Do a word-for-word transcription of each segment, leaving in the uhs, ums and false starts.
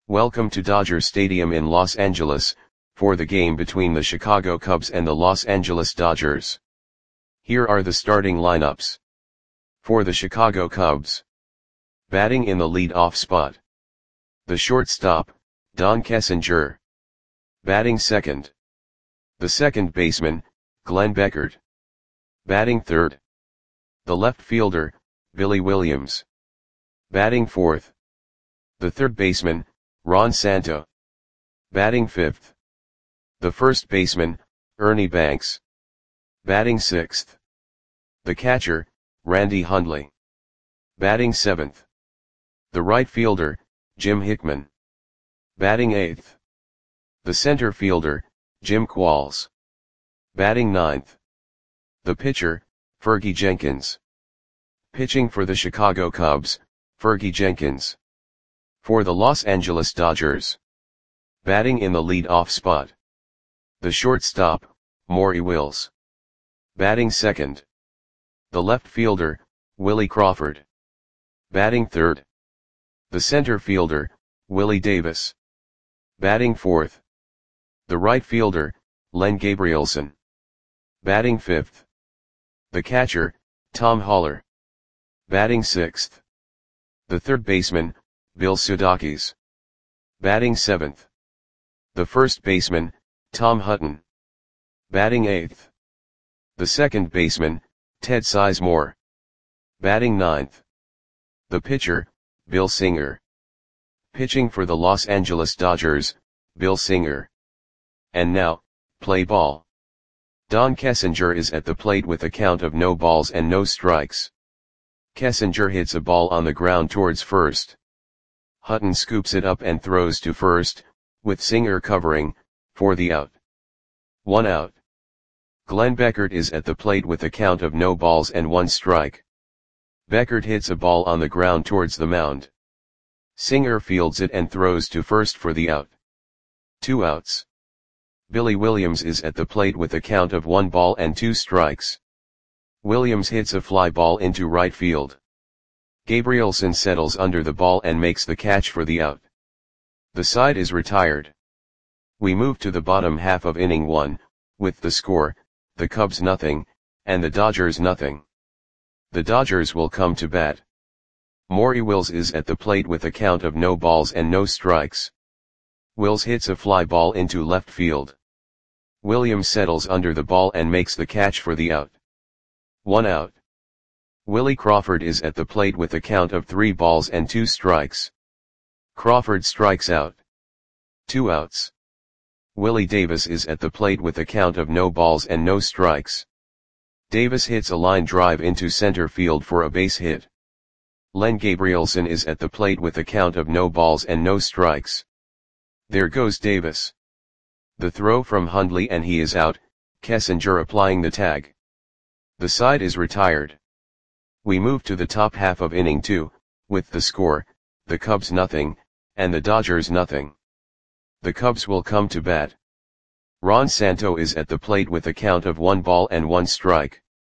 Welcome to Dodger Stadium in Los Angeles, for the game between the Chicago Cubs and the Los Angeles Dodgers. Here are the starting lineups. For the Chicago Cubs. Batting in the lead-off spot. The shortstop, Don Kessinger. Batting second. The second baseman, Glenn Beckert. Batting third. The left fielder, Billy Williams. Batting fourth. The third baseman, Ron Santo. Batting fifth. The first baseman, Ernie Banks. Batting sixth. The catcher, Randy Hundley. Batting seventh. The right fielder, Jim Hickman. Batting eighth. The center fielder, Jim Qualls. Batting ninth. The pitcher, Fergie Jenkins. Pitching for the Chicago Cubs, Fergie Jenkins. For the Los Angeles Dodgers. Batting in the lead-off spot. The shortstop, Maury Wills. Batting second. The left fielder, Willie Crawford. Batting third. The center fielder, Willie Davis. Batting fourth. The right fielder, Len Gabrielson. Batting fifth. The catcher, Tom Haller. Batting sixth. The third baseman, Bill Sudakis. Batting seventh. The first baseman, Tom Hutton. Batting eighth. The second baseman, Ted Sizemore. Batting ninth. The pitcher, Bill Singer. Pitching for the Los Angeles Dodgers, Bill Singer. And now, play ball. Don Kessinger is at the plate with a count of no balls and no strikes. Kessinger hits a ball on the ground towards first. Hutton scoops it up and throws to first, with Singer covering, for the out. One out. Glenn Beckert is at the plate with a count of no balls and one strike. Beckert hits a ball on the ground towards the mound. Singer fields it and throws to first for the out. Two outs. Billy Williams is at the plate with a count of one ball and two strikes. Williams hits a fly ball into right field. Gabrielson settles under the ball and makes the catch for the out. The side is retired. We move to the bottom half of inning one, with the score, the Cubs nothing, and the Dodgers nothing. The Dodgers will come to bat. Maury Wills is at the plate with a count of no balls and no strikes. Wills hits a fly ball into left field. Williams settles under the ball and makes the catch for the out. One out. Willie Crawford is at the plate with a count of three balls and two strikes. Crawford strikes out. Two outs. Willie Davis is at the plate with a count of no balls and no strikes. Davis hits a line drive into center field for a base hit. Len Gabrielson is at the plate with a count of no balls and no strikes. There goes Davis. The throw from Hundley and he is out, Kessinger applying the tag. The side is retired. We move to the top half of inning two, with the score, the Cubs nothing, and the Dodgers nothing. The Cubs will come to bat. Ron Santo is at the plate with a count of one ball and one strike.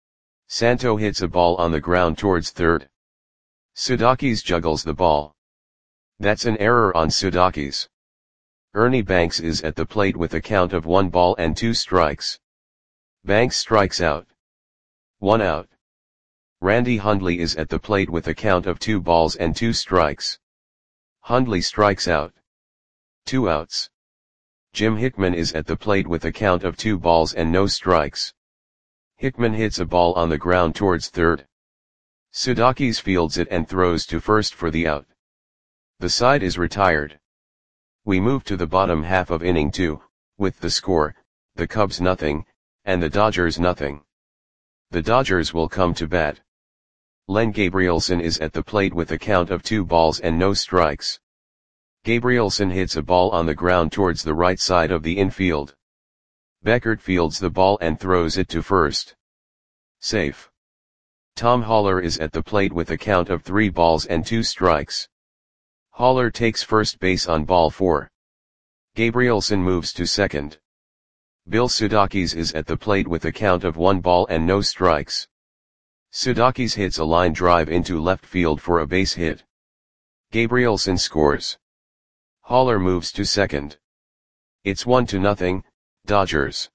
Santo hits a ball on the ground towards third. Sudakis juggles the ball. That's an error on Sudakis. Ernie Banks is at the plate with a count of one ball and two strikes. Banks strikes out. One out. Randy Hundley is at the plate with a count of two balls and two strikes. Hundley strikes out. Two outs. Jim Hickman is at the plate with a count of two balls and no strikes. Hickman hits a ball on the ground towards third. Sudakis fields it and throws to first for the out. The side is retired. We move to the bottom half of inning two, with the score, the Cubs nothing, and the Dodgers nothing. The Dodgers will come to bat. Len Gabrielson is at the plate with a count of two balls and no strikes. Gabrielson hits a ball on the ground towards the right side of the infield. Beckert fields the ball and throws it to first. Safe. Tom Haller is at the plate with a count of three balls and two strikes. Haller takes first base on ball four. Gabrielson moves to second. Bill Sudakis is at the plate with a count of one ball and no strikes. Sudakis hits a line drive into left field for a base hit. Gabrielson scores. Haller moves to second. It's one to nothing, Dodgers.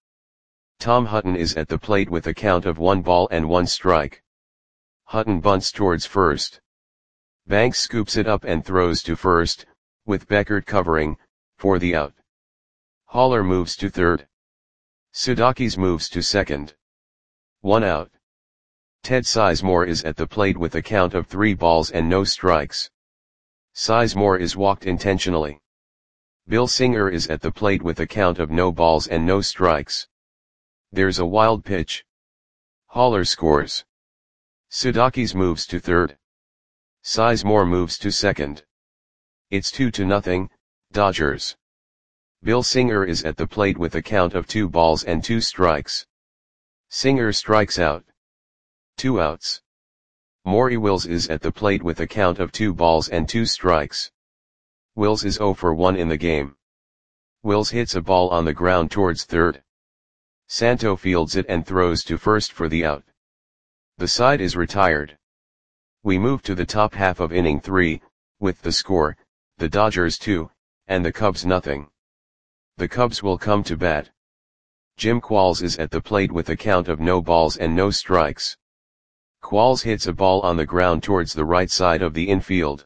Tom Hutton is at the plate with a count of one ball and one strike. Hutton bunts towards first. Banks scoops it up and throws to first, with Beckert covering, for the out. Haller moves to third. Sudakis moves to second. One out. Ted Sizemore is at the plate with a count of three balls and no strikes. Sizemore is walked intentionally. Bill Singer is at the plate with a count of no balls and no strikes. There's a wild pitch. Haller scores. Sudakis moves to third. Sizemore moves to second. It's two to nothing, Dodgers. Bill Singer is at the plate with a count of two balls and two strikes. Singer strikes out. Two outs. Maury Wills is at the plate with a count of two balls and two strikes. Wills is oh for one in the game. Wills hits a ball on the ground towards third. Santo fields it and throws to first for the out. The side is retired. We move to the top half of inning three, with the score, the Dodgers two, and the Cubs nothing. The Cubs will come to bat. Jim Qualls is at the plate with a count of no balls and no strikes. Qualls hits a ball on the ground towards the right side of the infield.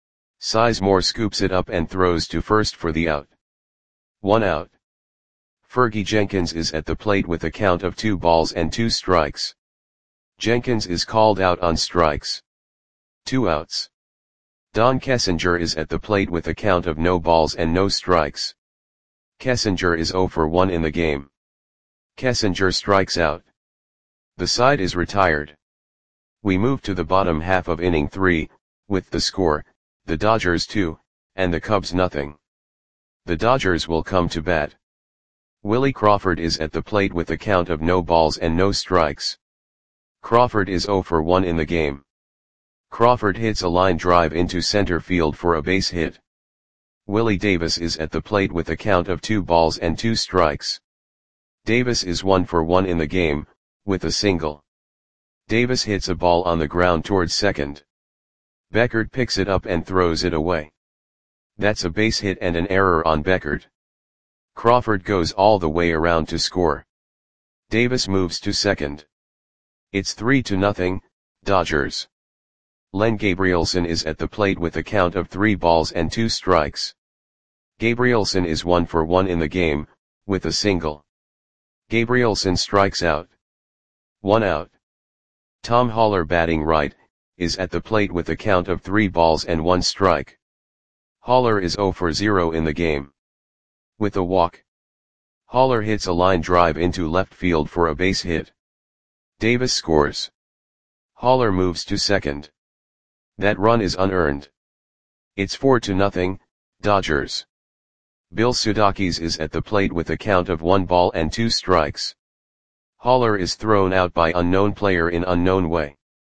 Sizemore scoops it up and throws to first for the out. One out. Fergie Jenkins is at the plate with a count of two balls and two strikes. Jenkins is called out on strikes. Two outs. Don Kessinger is at the plate with a count of no balls and no strikes. Kessinger is oh for one in the game. Kessinger strikes out. The side is retired. We move to the bottom half of inning three, with the score, the Dodgers two, and the Cubs nothing. The Dodgers will come to bat. Willie Crawford is at the plate with a count of no balls and no strikes. Crawford is oh for one in the game. Crawford hits a line drive into center field for a base hit. Willie Davis is at the plate with a count of two balls and two strikes. Davis is one for one in the game, with a single. Davis hits a ball on the ground towards second. Beckert picks it up and throws it away. That's a base hit and an error on Beckert. Crawford goes all the way around to score. Davis moves to second. It's three to nothing, Dodgers. Len Gabrielson is at the plate with a count of three balls and two strikes. Gabrielson is one for one in the game, with a single. Gabrielson strikes out. One out. Tom Haller, batting right, is at the plate with a count of three balls and one strike. Haller is oh for zero in the game. With a walk. Haller hits a line drive into left field for a base hit. Davis scores. Haller moves to second. That run is unearned. It's four to nothing, Dodgers. Bill Sudakis is at the plate with a count of one ball and two strikes. Haller is thrown out by unknown player in unknown way.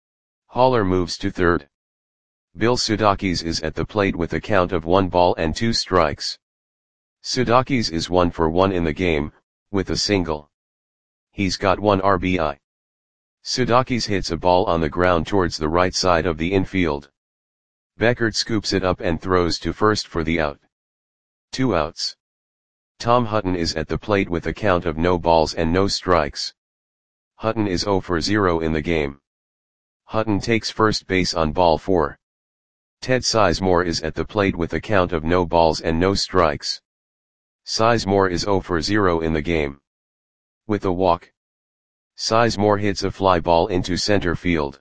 Haller moves to third. Bill Sudakis is at the plate with a count of one ball and two strikes. Sudakis is one for one in the game, with a single. He's got one R B I. Sudakis hits a ball on the ground towards the right side of the infield. Beckert scoops it up and throws to first for the out. Two outs. Tom Hutton is at the plate with a count of no balls and no strikes. Hutton is oh for zero in the game. Hutton takes first base on ball four. Ted Sizemore is at the plate with a count of no balls and no strikes. Sizemore is oh for zero in the game. With a walk. Sizemore hits a fly ball into center field.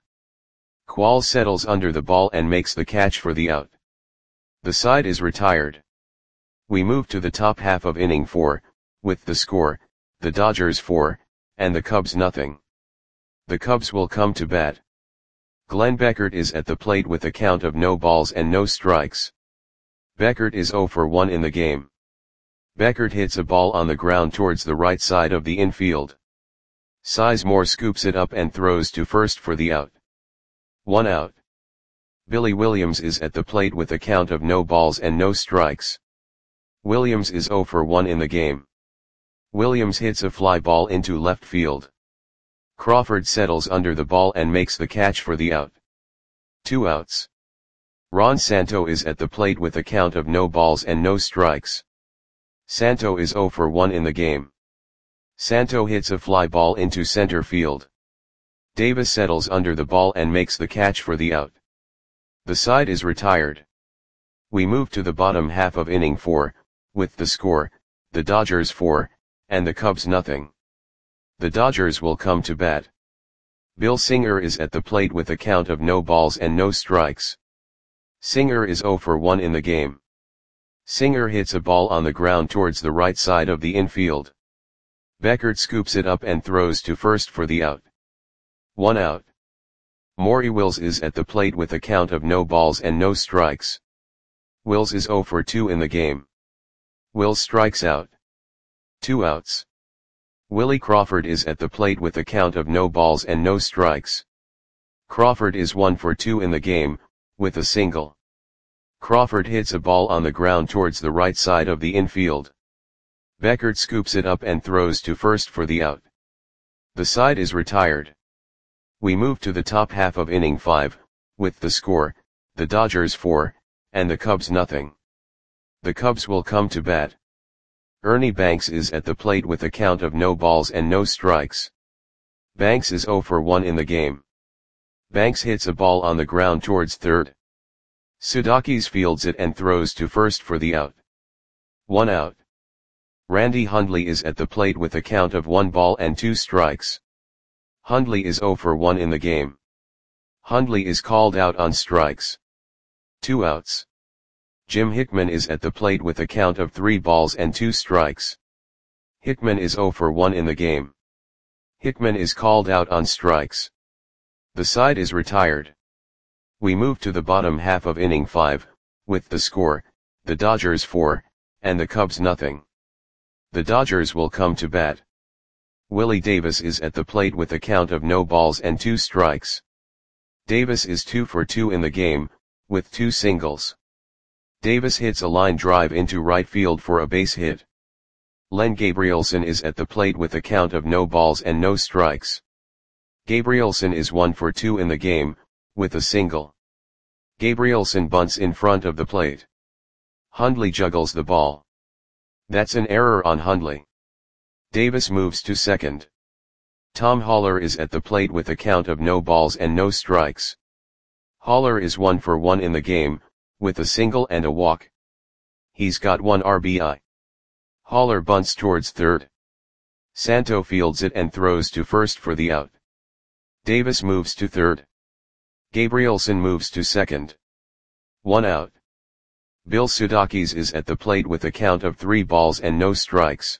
Qualls settles under the ball and makes the catch for the out. The side is retired. We move to the top half of inning four, with the score, the Dodgers four, and the Cubs nothing. The Cubs will come to bat. Glenn Beckert is at the plate with a count of no balls and no strikes. Beckert is oh for one in the game. Beckert hits a ball on the ground towards the right side of the infield. Sizemore scoops it up and throws to first for the out. One out. Billy Williams is at the plate with a count of no balls and no strikes. Williams is oh for one in the game. Williams hits a fly ball into left field. Crawford settles under the ball and makes the catch for the out. Two outs. Ron Santo is at the plate with a count of no balls and no strikes. Santo is zero for one in the game. Santo hits a fly ball into center field. Davis settles under the ball and makes the catch for the out. The side is retired. We move to the bottom half of inning four, with the score, the Dodgers four, and the Cubs nothing. The Dodgers will come to bat. Bill Singer is at the plate with a count of no balls and no strikes. Singer is zero for one in the game. Singer hits a ball on the ground towards the right side of the infield. Beckert scoops it up and throws to first for the out. One out. Maury Wills is at the plate with a count of no balls and no strikes. Wills is zero for two in the game. Wills strikes out. Two outs. Willie Crawford is at the plate with a count of no balls and no strikes. Crawford is one for two in the game, with a single. Crawford hits a ball on the ground towards the right side of the infield. Beckert scoops it up and throws to first for the out. The side is retired. We move to the top half of inning five, with the score, the Dodgers four, and the Cubs nothing. The Cubs will come to bat. Ernie Banks is at the plate with a count of no balls and no strikes. Banks is zero for one in the game. Banks hits a ball on the ground towards third. Sudakis fields it and throws to first for the out. One out. Randy Hundley is at the plate with a count of one ball and two strikes. Hundley is zero for one in the game. Hundley is called out on strikes. Two outs. Jim Hickman is at the plate with a count of three balls and two strikes. Hickman is zero for one in the game. Hickman is called out on strikes. The side is retired. We move to the bottom half of inning five, with the score, the Dodgers four, and the Cubs nothing. The Dodgers will come to bat. Willie Davis is at the plate with a count of no balls and two strikes. Davis is two for two in the game, with two singles. Davis hits a line drive into right field for a base hit. Len Gabrielson is at the plate with a count of no balls and no strikes. Gabrielson is one for two in the game, with a single. Gabrielson bunts in front of the plate. Hundley juggles the ball. That's an error on Hundley. Davis moves to second. Tom Haller is at the plate with a count of no balls and no strikes. Haller is one for one in the game, with a single and a walk. He's got one R B I. Haller bunts towards third. Santo fields it and throws to first for the out. Davis moves to third. Gabrielson moves to second. One out. Bill Sudakis is at the plate with a count of three balls and no strikes.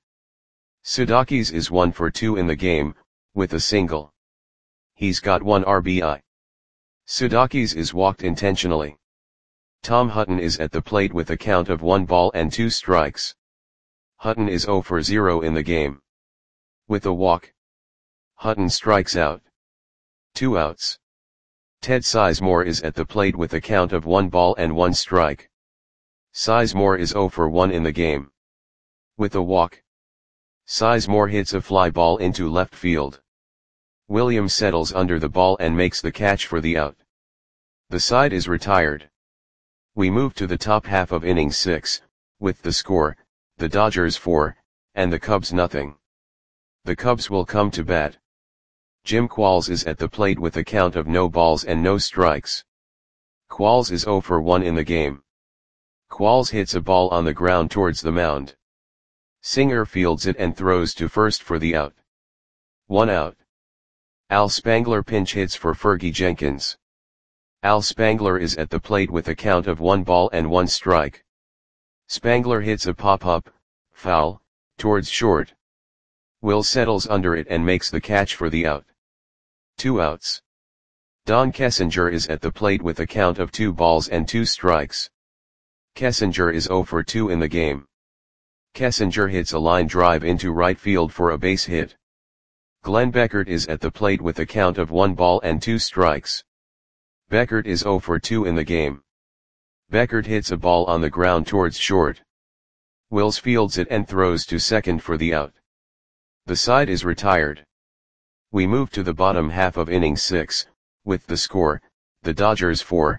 Sudakis is one for two in the game, with a single. He's got one R B I. Sudakis is walked intentionally. Tom Hutton is at the plate with a count of one ball and two strikes. Hutton is zero for zero in the game. With a walk. Hutton strikes out. Two outs. Ted Sizemore is at the plate with a count of one ball and one strike. Sizemore is zero for one in the game. With a walk. Sizemore hits a fly ball into left field. Williams settles under the ball and makes the catch for the out. The side is retired. We move to the top half of inning six, with the score, the Dodgers four, and the Cubs nothing. The Cubs will come to bat. Jim Qualls is at the plate with a count of no balls and no strikes. Qualls is zero for one in the game. Qualls hits a ball on the ground towards the mound. Singer fields it and throws to first for the out. One out. Al Spangler pinch hits for Fergie Jenkins. Al Spangler is at the plate with a count of one ball and one strike. Spangler hits a pop-up, foul, towards short. Will settles under it and makes the catch for the out. Two outs. Don Kessinger is at the plate with a count of two balls and two strikes. Kessinger is zero for two in the game. Kessinger hits a line drive into right field for a base hit. Glenn Beckert is at the plate with a count of one ball and two strikes. Beckert is zero for two in the game. Beckert hits a ball on the ground towards short. Wills fields it and throws to second for the out. The side is retired. We move to the bottom half of inning six, with the score, the Dodgers four,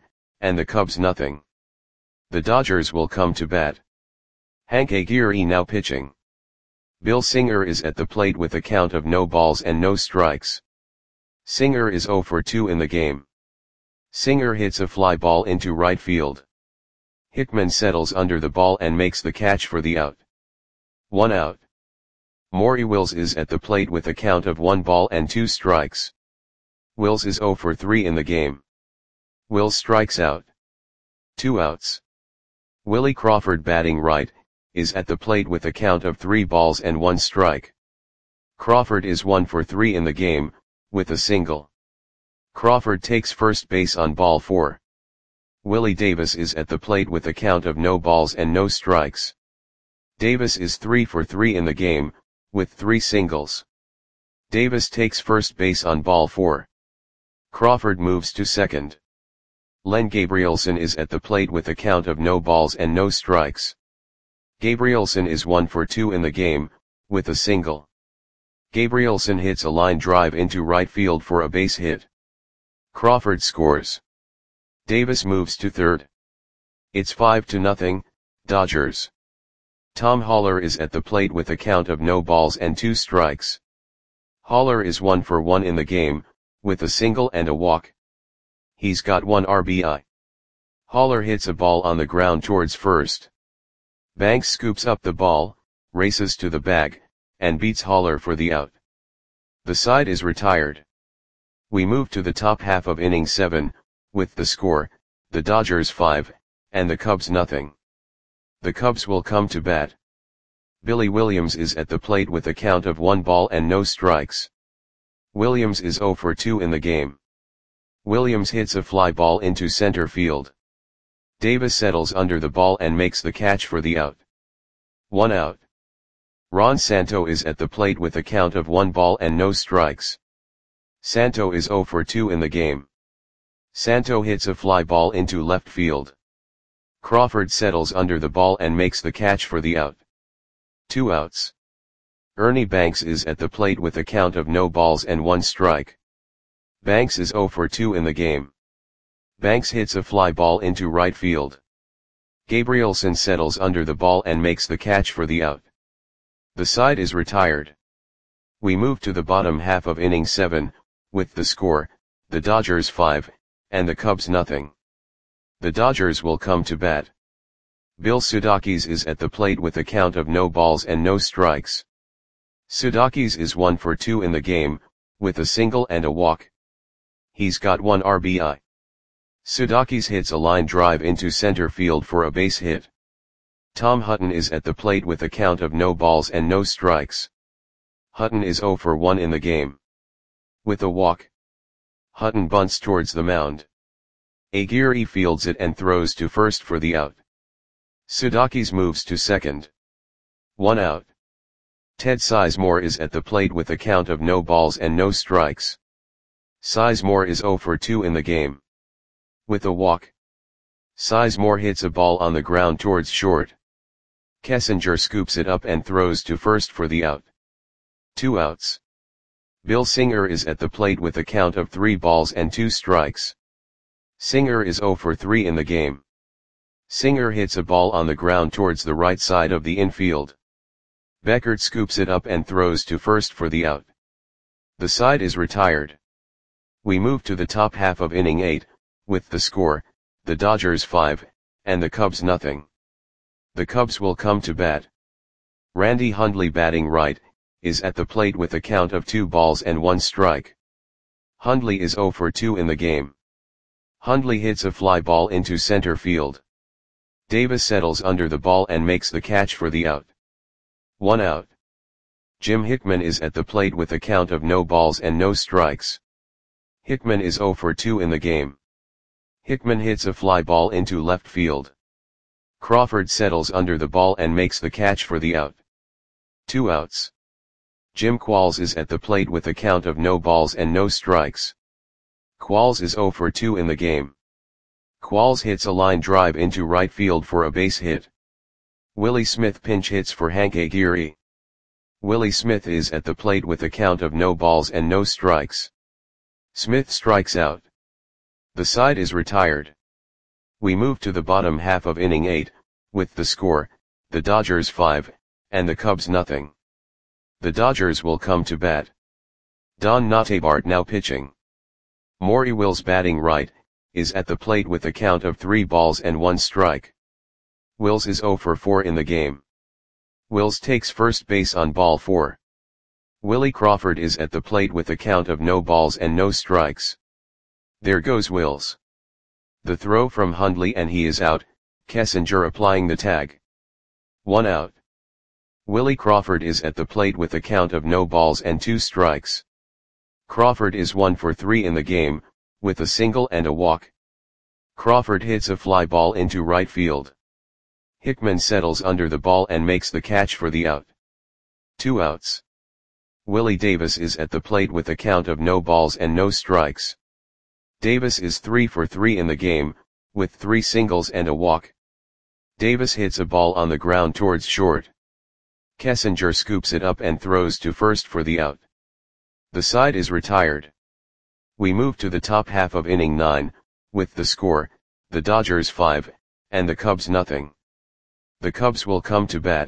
and the Cubs nothing. The Dodgers will come to bat. Hank Aguirre now pitching. Bill Singer is at the plate with a count of no balls and no strikes. Singer is oh for two in the game. Singer hits a fly ball into right field. Hickman settles under the ball and makes the catch for the out. One out. Maury Wills is at the plate with a count of one ball and two strikes. Wills is oh for three in the game. Wills strikes out. Two outs. Willie Crawford batting right, is at the plate with a count of three balls and one strike. Crawford is one for three in the game, with a single. Crawford takes first base on ball four. Willie Davis is at the plate with a count of no balls and no strikes. Davis is three for three in the game, with three singles. Davis takes first base on ball four. Crawford moves to second. Len Gabrielson is at the plate with a count of no balls and no strikes. Gabrielson is one for two in the game, with a single. Gabrielson hits a line drive into right field for a base hit. Crawford scores. Davis moves to third. It's five to nothing, Dodgers. Tom Haller is at the plate with a count of no balls and two strikes. Haller is one for one in the game, with a single and a walk. He's got one R B I. Haller hits a ball on the ground towards first. Banks scoops up the ball, races to the bag, and beats Haller for the out. The side is retired. We move to the top half of inning seven, with the score, the Dodgers five, and the Cubs nothing. The Cubs will come to bat. Billy Williams is at the plate with a count of one ball and no strikes. Williams is oh for two in the game. Williams hits a fly ball into center field. Davis settles under the ball and makes the catch for the out. One out. Ron Santo is at the plate with a count of one ball and no strikes. Santo is oh for two in the game. Santo hits a fly ball into left field. Crawford settles under the ball and makes the catch for the out. Two outs. Ernie Banks is at the plate with a count of no balls and one strike. Banks is oh for two in the game. Banks hits a fly ball into right field. Gabrielson settles under the ball and makes the catch for the out. The side is retired. We move to the bottom half of inning seven, with the score, the Dodgers five, and the Cubs nothing. The Dodgers will come to bat. Bill Sudakis is at the plate with a count of no balls and no strikes. Sudakis is one for two in the game, with a single and a walk. He's got one R B I. Sudakis hits a line drive into center field for a base hit. Tom Hutton is at the plate with a count of no balls and no strikes. Hutton is oh for one in the game. With a walk. Hutton bunts towards the mound. Aguirre fields it and throws to first for the out. Sudakis moves to second. One out. Ted Sizemore is at the plate with a count of no balls and no strikes. Sizemore is oh for two in the game. With a walk. Sizemore hits a ball on the ground towards short. Kessinger scoops it up and throws to first for the out. Two outs. Bill Singer is at the plate with a count of three balls and two strikes. Singer is oh for three in the game. Singer hits a ball on the ground towards the right side of the infield. Beckert scoops it up and throws to first for the out. The side is retired. We move to the top half of inning eight, with the score, the Dodgers five, and the Cubs nothing. The Cubs will come to bat. Randy Hundley batting right, is at the plate with a count of two balls and one strike. Hundley is oh for two in the game. Hundley hits a fly ball into center field. Davis settles under the ball and makes the catch for the out. One out. Jim Hickman is at the plate with a count of no balls and no strikes. Hickman is oh for two in the game. Hickman hits a fly ball into left field. Crawford settles under the ball and makes the catch for the out. Two outs. Jim Qualls is at the plate with a count of no balls and no strikes. Qualls is oh for two in the game. Qualls hits a line drive into right field for a base hit. Willie Smith pinch hits for Hank Aguirre. Willie Smith is at the plate with a count of no balls and no strikes. Smith strikes out. The side is retired. We move to the bottom half of inning eight, with the score, the Dodgers five, and the Cubs nothing. The Dodgers will come to bat. Don Notabart now pitching. Maury Wills batting right, is at the plate with a count of three balls and one strike. Wills is oh for four in the game. Wills takes first base on ball four. Willie Crawford is at the plate with a count of no balls and no strikes. There goes Wills. The throw from Hundley and he is out, Kessinger applying the tag. One out. Willie Crawford is at the plate with a count of no balls and two strikes. Crawford is one for three in the game, with a single and a walk. Crawford hits a fly ball into right field. Hickman settles under the ball and makes the catch for the out. Two outs. Willie Davis is at the plate with a count of no balls and no strikes. Davis is three for three in the game, with three singles and a walk. Davis hits a ball on the ground towards short. Kessinger scoops it up and throws to first for the out. The side is retired. We move to the top half of inning nine, with the score, the Dodgers five, and the Cubs nothing. The Cubs will come to bat.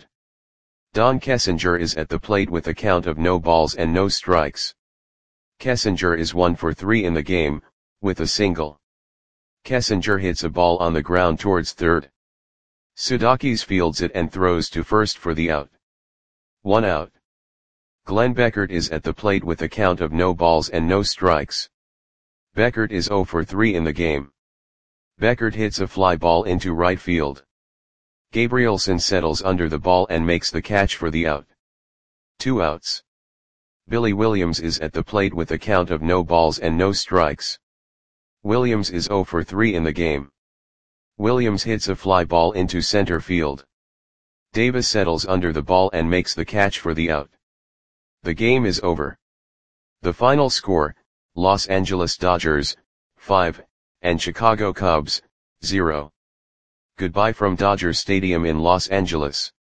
Don Kessinger is at the plate with a count of no balls and no strikes. Kessinger is one for three in the game, with a single. Kessinger hits a ball on the ground towards third. Sudakis fields it and throws to first for the out. One out. Glenn Beckert is at the plate with a count of no balls and no strikes. Beckert is oh for three in the game. Beckert hits a fly ball into right field. Gabrielson settles under the ball and makes the catch for the out. Two outs. Billy Williams is at the plate with a count of no balls and no strikes. Williams is oh for three in the game. Williams hits a fly ball into center field. Davis settles under the ball and makes the catch for the out. The game is over. The final score, Los Angeles Dodgers, five, and Chicago Cubs, zero. Goodbye from Dodger Stadium in Los Angeles.